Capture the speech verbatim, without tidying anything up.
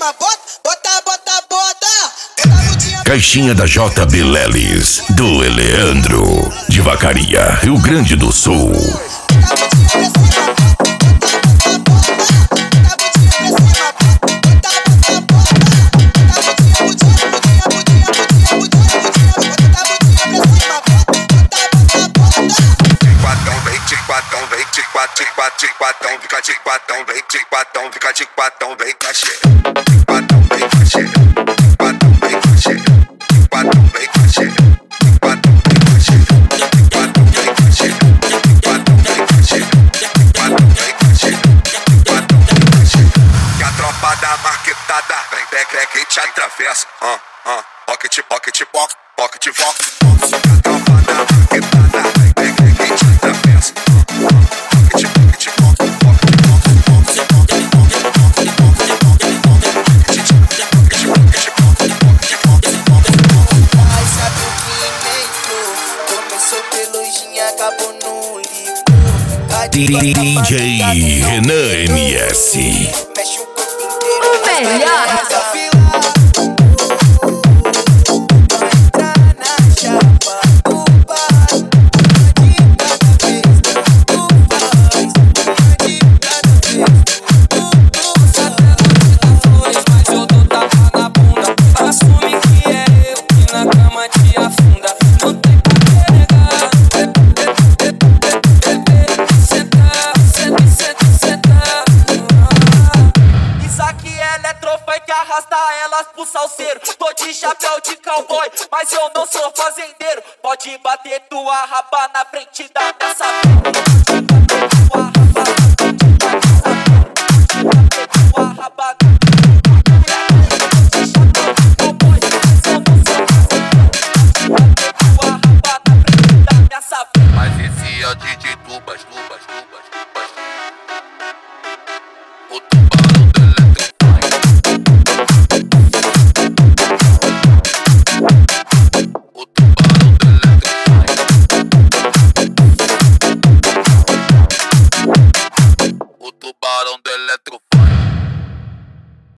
cima, bota, bota, bota, bota. Caixinha da J B Lelis, do Eleandro, de Vacaria, Rio Grande do Sul. De quatão, fica de quatão, vem de quatão, fica de quatão, vem cachê. De quatão, vem cachê. De quatão, vem cachê. De quatão, vem cachê. De quatão, vem cachê. De quatão, vem cachê. De quatão, vem cachê. De quatão, vem cachê. De quatão, vem cachê. Que a tropa da marquetada vem decreque e te atravessa. Ah, ah, pocket, pocket, pocket, pocket, pocket. Que a tropa da marquetada vem decreque e te atravessa. D J Renan M S. O melhor. Tô de chapéu de cowboy, mas eu não sou fazendeiro. Pode bater tua raba na frente da minha sapato.